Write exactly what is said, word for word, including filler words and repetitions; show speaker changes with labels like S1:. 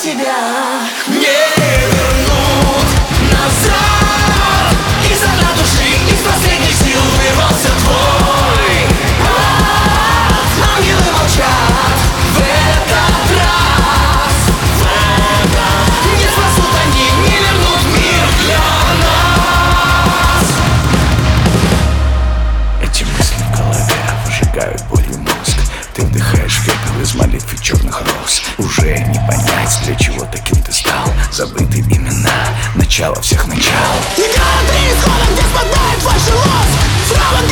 S1: тебя не вернут назад. Из дна души, из последних сил вырвался твой брат. Ангелы молчат в этот раз, в этот. Не спасут они, не вернут мир для нас.
S2: Эти мысли в голове выжигают болью мозг. Ты вдыхаешь пепел из молитв и черных роз. Уже не понять, для чего таким ты стал. Забыты имена, начало всех начал.
S1: И гарантии исхода, где спадает твой шелост. Справа